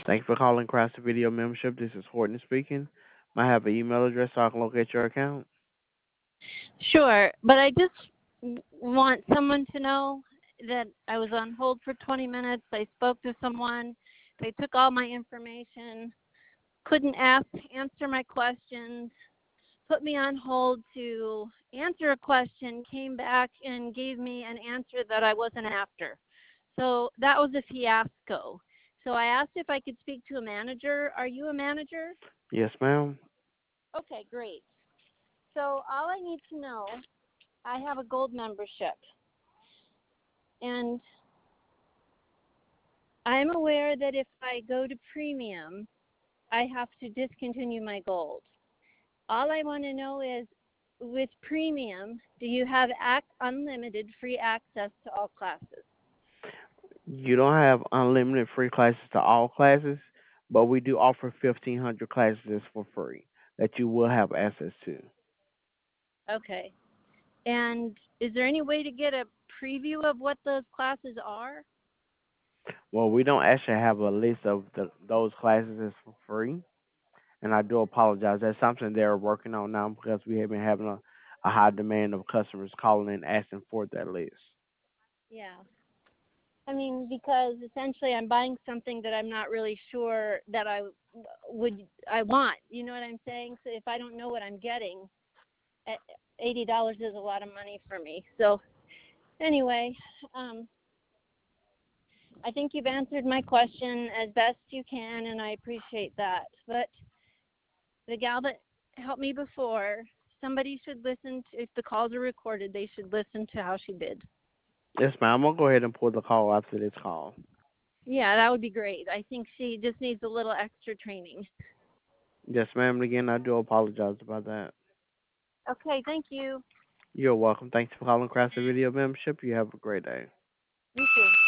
Thank you for calling Craftsy Video Membership. This is Horton speaking. May I have an email address so I can locate your account? Sure, but I just want someone to know that I was on hold for 20 minutes. I spoke to someone. They took all my information, couldn't answer my questions, put me on hold to answer a question, came back and gave me an answer that I wasn't after. So that was a fiasco. So I asked if I could speak to a manager. Are you a manager? Yes, ma'am. Okay, great. So all I need to know, I have a gold membership, and I'm aware that if I go to premium, I have to discontinue my gold. All I want to know is, with premium, do you have unlimited free access to all classes? You don't have unlimited free classes to all classes, but we do offer 1,500 classes for free that you will have access to. Okay. And is there any way to get a preview of what those classes are? Well, we don't actually have a list of those classes that's for free, and I do apologize. That's something they're working on now because we have been having a high demand of customers calling and asking for that list. Yeah. I mean, because essentially I'm buying something that I'm not really sure that I want. You know what I'm saying? So if I don't know what I'm getting, $80 is a lot of money for me. So anyway, um, I think you've answered my question as best you can, and I appreciate that. But the gal that helped me before, somebody should listen to, if the calls are recorded, they should listen to how she did. Yes, ma'am. I'm gonna go ahead and pull the call after this call. Yeah, that would be great. I think she just needs a little extra training. Yes, ma'am. And again, I do apologize about that. Okay, thank you. You're welcome. Thanks for calling Craftsy Video Membership. You have a great day. You too.